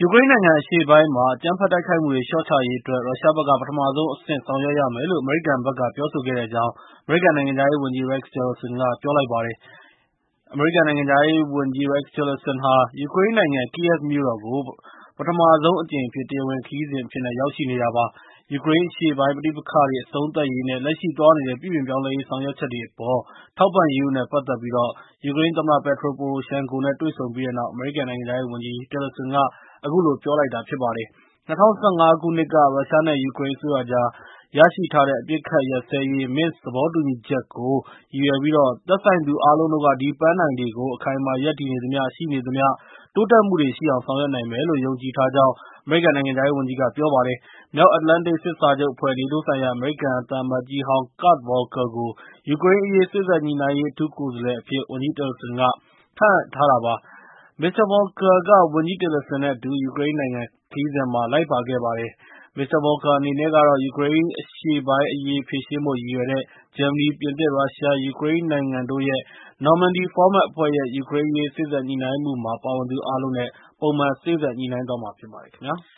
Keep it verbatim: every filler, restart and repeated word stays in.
ယူကရိန်းနိုင်ငံအရှေ့ပိုင်းမှာအကြမ်းဖက်တိုက်ခိုက်မှုတွေလျှော့ချရေးအတွက်ရုရှားဘက်ကပထမဆုံးအဆင့်ဆောင်ရွက်ရမယ်လို့အမေရိကန်ဘက်ကပြောဆိုခဲ့ကြောင်းအမေရိကန်နိုင်ငံခြားရေးဝန်ကြီး Rex Tillerson ကပြောလိုက်ပါတယ်။ အမေရိကန်နိုင်ငံခြားရေးဝန်ကြီး Rex Tillerson ဟာယူကရိန်းနိုင်ငံ Kyiv မြို့တော်ကို ပထမဆုံးအကြိမ်အဖြစ် တရားဝင်ခရီးစဉ်အဖြစ်ရောက်ရှိနေတာပါ။ ယူကရိန်းအရှေ့ပိုင်းပဋိပက္ခတွေအဆုံးသတ်ရေးနဲ့ လက်ရှိသွားနေတဲ့ ပြုပြင်ပြောင်းလဲရေးဆောင်ရွက်ချက်တွေအပေါ် ထောက်ပံ့ရေးတို့နဲ့ပတ်သက်ပြီး ယူကရိန်းသမ္မတ Petro Poroshenko နဲ့ တွေ့ဆုံပြီးတဲ့နောက် အမေရိကန်နိုင်ငံခြားရေးဝန်ကြီး Tillerson က အခုလိုပြောလိုက်တာဖြစ်ပါတယ်။ ၂၀၁၅ ခုနှစ်က ရုရှားနဲ့ယူကရိန်းအစိုးရကြားရရှိထားတဲ့အပစ်အခတ်ရပ်စဲရေး Minsk သဘောတူညီချက်ကိုရည်ရွယ်ပြီး သက်ဆိုင်သူအားလုံးတို့က ဒီပန်းတိုင်တွေကို အခိုင်အမာရပ်တည်နေသမျှ ရှိနေသမျှ တိုးတက်မှုတွေရှိအောင်ဆောင်ရွက်နိုင်မယ်လို့ ယုံကြည်ထားကြောင်း အမေရိကန်နိုင်ငံခြားရေးဝန်ကြီးက ပြောပါတယ်။ မြောက်အတ္တလန်တိတ်စစ်စာချုပ်အဖွဲ့ နေတိုးဆိုင်ရာ အမေရိကန်သံအမတ်ကြီးဟောင်း Kurt Volker ကို ယူကရိန်းအရေးစေ့စပ်ညှိနှိုင်းရေးအထူးကိုယ်စားလှယ်အဖြစ် ဝန်ကြီး Tillerson က ခန့်အပ်ထားတာပါ။ မစ္စတာ Volker က ဝန်ကြီး Tillerson နဲ့အတူ ယူကရိန်းနိုင်ငံခရီးစဉ်မှာ လိုက်ပါခဲ့ပါတယ်။ မစ္စတာ Volker အနေနဲ့ကတော့ ယူကရိန်းအရှေ့ပိုင်းအရေးဖြေရှင်းဖို့ရည်ရွယ်တဲ့ ဂျာမနီ၊ ပြင်သစ်၊ ရုရှား၊ ယူကရိန်းနိုင်ငံတို့ရဲ့ Normandy Format အဖွဲ့ရဲ့ ယူကရိန်းအရေးစေ့စပ်ညှိနှိုင်းမှုမှာပါဝင်သူအားလုံးနဲ့ ပုံမှန်စေ့စပ်ညှိနှိုင်းသွားမှာဖြစ်ပါတယ်ခင်ဗျာ။